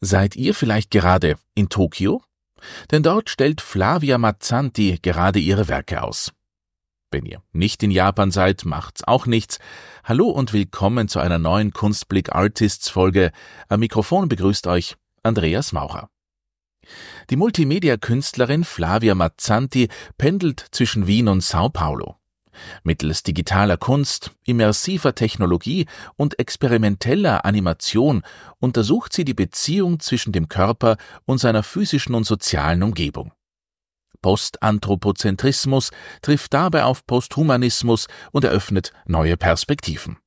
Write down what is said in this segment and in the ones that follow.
Seid ihr vielleicht gerade in Tokio? Denn dort stellt Flavia Mazzanti gerade ihre Werke aus. Wenn ihr nicht in Japan seid, macht's auch nichts. Hallo und willkommen zu einer neuen Kunstblick Artists Folge. Am Mikrofon begrüßt euch Andreas Maurer. Die Multimedia-Künstlerin Flavia Mazzanti pendelt zwischen Wien und Sao Paulo. Mittels digitaler Kunst, immersiver Technologie und experimenteller Animation untersucht sie die Beziehung zwischen dem Körper und seiner physischen und sozialen Umgebung. Postanthropozentrismus trifft dabei auf Posthumanismus und eröffnet neue Perspektiven.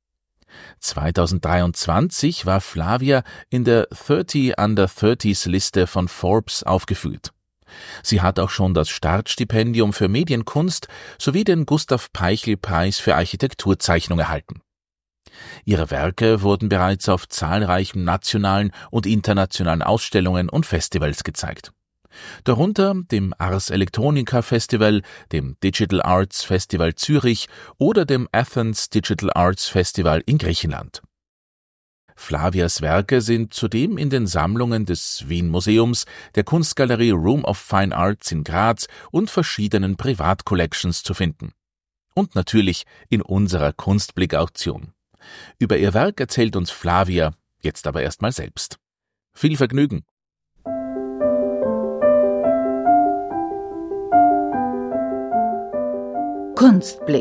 2023 war Flavia in der 30 Under 30s Liste von Forbes aufgeführt. Sie hat auch schon das Startstipendium für Medienkunst sowie den Gustav-Peichel-Preis für Architekturzeichnung erhalten. Ihre Werke wurden bereits auf zahlreichen nationalen und internationalen Ausstellungen und Festivals gezeigt. Darunter dem Ars Electronica Festival, dem Digital Arts Festival Zürich oder dem Athens Digital Arts Festival in Griechenland. Flavias Werke sind zudem in den Sammlungen des Wien Museums, der Kunstgalerie Room of Fine Arts in Graz und verschiedenen Privatcollections zu finden. Und natürlich in unserer Kunstblick-Auktion. Über ihr Werk erzählt uns Flavia jetzt aber erstmal selbst. Viel Vergnügen! Kunstblick.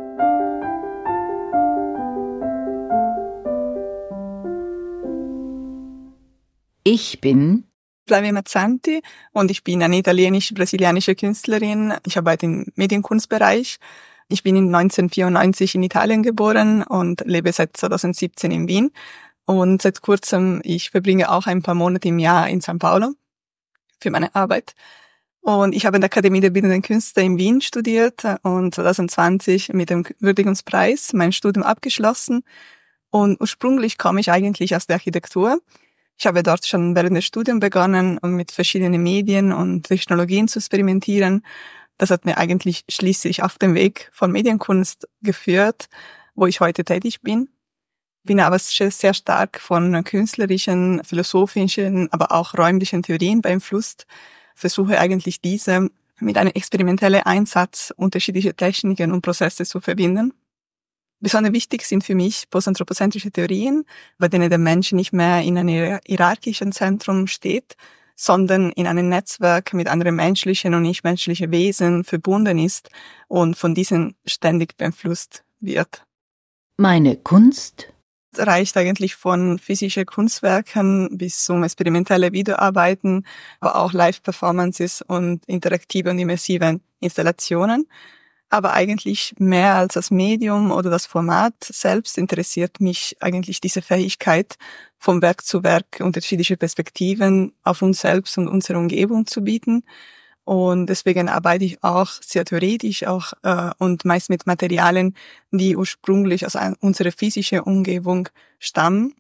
Ich bin Flavia Mazzanti und ich bin eine italienisch-brasilianische Künstlerin. Ich arbeite im Medienkunstbereich. Ich bin 1994 in Italien geboren und lebe seit 2017 in Wien. Und seit kurzem, ich verbringe auch ein paar Monate im Jahr in São Paulo für meine Arbeit. Und ich habe in der Akademie der Bildenden Künste in Wien studiert und 2020 mit dem Würdigungspreis mein Studium abgeschlossen. Und ursprünglich komme ich eigentlich aus der Architektur. Ich habe dort schon während des Studiums begonnen, um mit verschiedenen Medien und Technologien zu experimentieren. Das hat mir eigentlich schließlich auf den Weg von Medienkunst geführt, wo ich heute tätig bin. Bin aber sehr stark von künstlerischen, philosophischen, aber auch räumlichen Theorien beeinflusst. Versuche eigentlich diese mit einem experimentellen Einsatz unterschiedlicher Techniken und Prozesse zu verbinden. Besonders wichtig sind für mich postanthropozentrische Theorien, bei denen der Mensch nicht mehr in einem hierarchischen Zentrum steht, sondern in einem Netzwerk mit anderen menschlichen und nichtmenschlichen Wesen verbunden ist und von diesen ständig beeinflusst wird. Meine Kunst reicht eigentlich von physischen Kunstwerken bis zum experimentelle Videoarbeiten, aber auch Live-Performances und interaktive und immersive Installationen. Aber eigentlich mehr als das Medium oder das Format selbst interessiert mich eigentlich diese Fähigkeit, vom Werk zu Werk unterschiedliche Perspektiven auf uns selbst und unsere Umgebung zu bieten. Und deswegen arbeite ich auch sehr theoretisch und meist mit Materialien, die ursprünglich aus unserer physischen Umgebung stammen.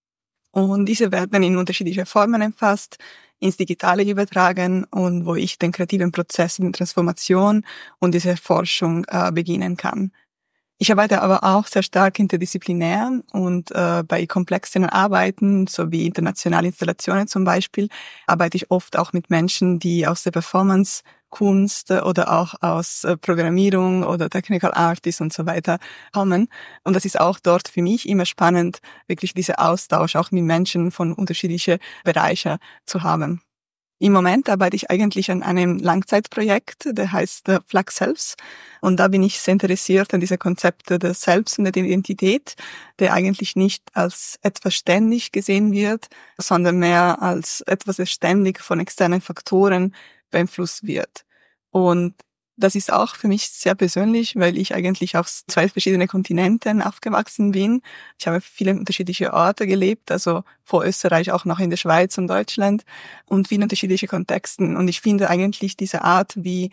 Und diese werden in unterschiedliche Formen erfasst, ins Digitale übertragen und wo ich den kreativen Prozess in Transformation und diese Forschung beginnen kann. Ich arbeite aber auch sehr stark interdisziplinär und bei komplexen Arbeiten sowie internationalen Installationen zum Beispiel arbeite ich oft auch mit Menschen, die aus der Performance-Kunst oder auch aus Programmierung oder Technical Artists und so weiter kommen. Und das ist auch dort für mich immer spannend, wirklich dieser Austausch auch mit Menschen von unterschiedlichen Bereichen zu haben. Im Moment arbeite ich eigentlich an einem Langzeitprojekt, der heißt Flux Selves. Und da bin ich sehr interessiert an diese Konzepte des Selbst und der Identität, der eigentlich nicht als etwas ständig gesehen wird, sondern mehr als etwas, das ständig von externen Faktoren beeinflusst wird. Und das ist auch für mich sehr persönlich, weil ich eigentlich auf 2 verschiedene Kontinenten aufgewachsen bin. Ich habe viele unterschiedliche Orte gelebt, also vor Österreich auch noch in der Schweiz und Deutschland und viele unterschiedliche Kontexten. Und ich finde eigentlich diese Art, wie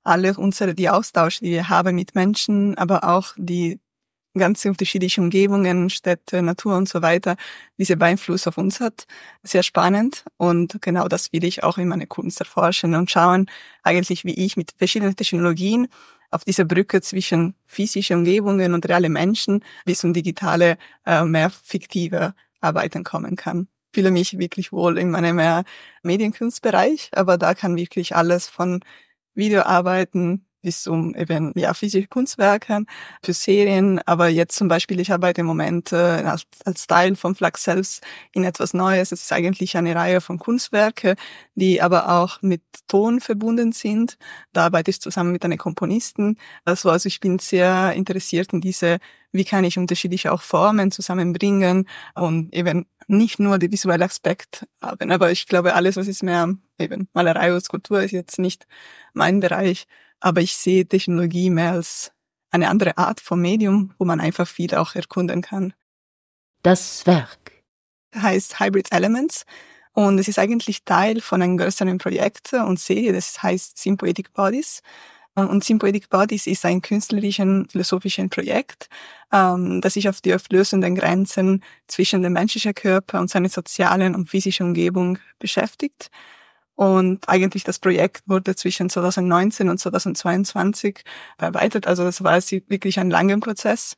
die Austausch, die wir haben mit Menschen, aber auch die ganz unterschiedliche Umgebungen, Städte, Natur und so weiter, diese Beeinfluss auf uns hat, sehr spannend. Und genau das will ich auch in meiner Kunst erforschen und schauen, eigentlich wie ich mit verschiedenen Technologien auf dieser Brücke zwischen physischen Umgebungen und reale Menschen bis zum digitale, mehr fiktive Arbeiten kommen kann. fühle mich wirklich wohl in meinem Medienkunstbereich, aber da kann wirklich alles von Videoarbeiten bis zum eben physische Kunstwerken für Serien. Aber jetzt zum Beispiel, ich arbeite im Moment als Teil von Flux selbst in etwas Neues. Es ist eigentlich eine Reihe von Kunstwerke, die aber auch mit Ton verbunden sind. Da arbeite ich zusammen mit einem Komponisten. Also ich bin sehr interessiert in wie kann ich unterschiedliche auch Formen zusammenbringen und eben nicht nur der visuelle Aspekt haben. Aber ich glaube, alles, was ist mehr eben Malerei oder Skulptur, ist jetzt nicht mein Bereich. Aber ich sehe Technologie mehr als eine andere Art von Medium, wo man einfach viel auch erkunden kann. Das Werk Heißt Hybrid Elements und es ist eigentlich Teil von einem größeren Projekt und Serie, das heißt Sympoetic Bodies. Und Sympoetic Bodies ist ein philosophisches Projekt, das sich auf die auflösenden Grenzen zwischen dem menschlichen Körper und seiner sozialen und physischen Umgebung beschäftigt. Und eigentlich das Projekt wurde zwischen 2019 und 2022 bearbeitet. Also das war wirklich ein langer Prozess.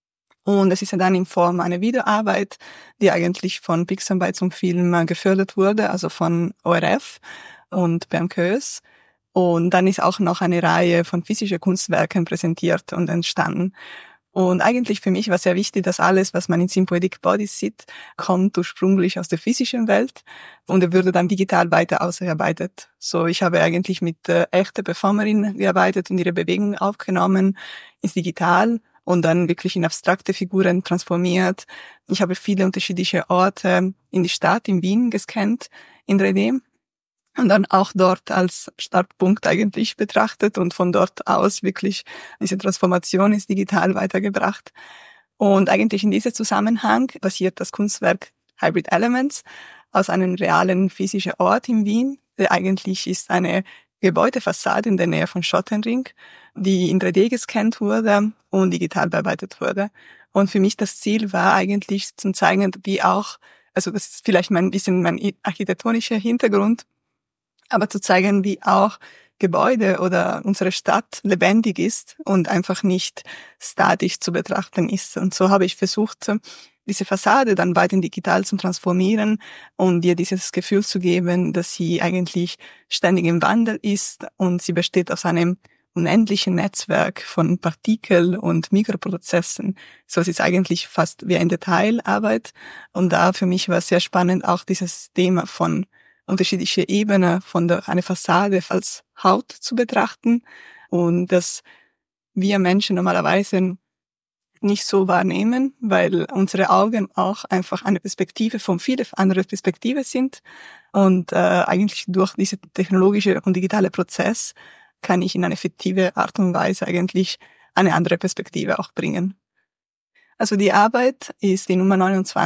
Und es ist ja dann in Form einer Videoarbeit, die eigentlich von Pixarbeit zum Film gefördert wurde, also von ORF und BMKÖS. Und dann ist auch noch eine Reihe von physischen Kunstwerken präsentiert und entstanden. Und eigentlich für mich war sehr wichtig, dass alles, was man in Sympoetic Bodies sieht, kommt ursprünglich aus der physischen Welt und er würde dann digital weiter ausgearbeitet. So, ich habe eigentlich mit echten Performerinnen gearbeitet und ihre Bewegungen aufgenommen ins Digital und dann wirklich in abstrakte Figuren transformiert. Ich habe viele unterschiedliche Orte in die Stadt, in Wien gescannt, in 3D. Und dann auch dort als Startpunkt eigentlich betrachtet und von dort aus wirklich diese Transformation ins Digital weitergebracht. Und eigentlich in diesem Zusammenhang basiert das Kunstwerk Hybrid Elements aus einem realen physischen Ort in Wien, der eigentlich ist eine Gebäudefassade in der Nähe von Schottenring, die in 3D gescannt wurde und digital bearbeitet wurde. Und für mich das Ziel war eigentlich zum zeigen, wie auch, also das ist vielleicht ein bisschen mein architektonischer Hintergrund, aber zu zeigen, wie auch Gebäude oder unsere Stadt lebendig ist und einfach nicht statisch zu betrachten ist. Und so habe ich versucht, diese Fassade dann weiter digital zu transformieren und ihr dieses Gefühl zu geben, dass sie eigentlich ständig im Wandel ist und sie besteht aus einem unendlichen Netzwerk von Partikeln und Mikroprozessen. So es ist eigentlich fast wie eine Detailarbeit. Und da für mich war es sehr spannend, auch dieses Thema von unterschiedliche Ebenen von einer Fassade als Haut zu betrachten und dass wir Menschen normalerweise nicht so wahrnehmen, weil unsere Augen auch einfach eine Perspektive von vielen anderen Perspektiven sind und eigentlich durch diese technologische und digitale Prozess kann ich in eine effektive Art und Weise eigentlich eine andere Perspektive auch bringen. Also die Arbeit ist die Nummer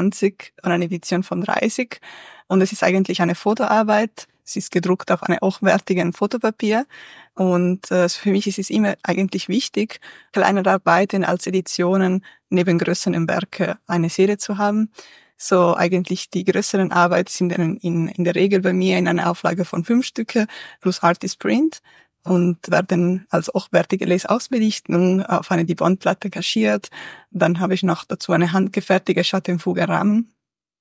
29 und eine Edition von 30 und es ist eigentlich eine Fotoarbeit. Es ist gedruckt auf einem hochwertigen Fotopapier und für mich ist es immer eigentlich wichtig, kleinere Arbeiten als Editionen neben größeren Werken eine Serie zu haben. So eigentlich die größeren Arbeiten sind in der Regel bei mir in einer Auflage von 5 Stücke plus Artist Print und werden als hochwertige Lesausbelichtung auf eine Dibond-Platte kaschiert. Dann habe ich noch dazu eine handgefertigte Schattenfugenrahmen.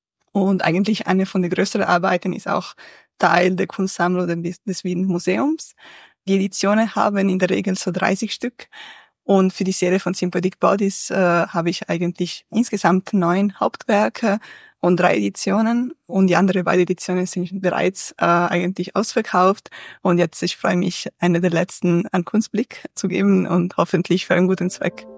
Und eigentlich eine von den größeren Arbeiten ist auch Teil der Kunstsammlung des Wien Museums. Die Editionen haben in der Regel so 30 Stück. Und für die Serie von Sympoetic Bodies habe ich eigentlich insgesamt 9 Hauptwerke und 3 Editionen. Und die anderen beiden Editionen sind bereits eigentlich ausverkauft. Und jetzt, ich freue mich, eine der letzten an Kunstblick zu geben und hoffentlich für einen guten Zweck.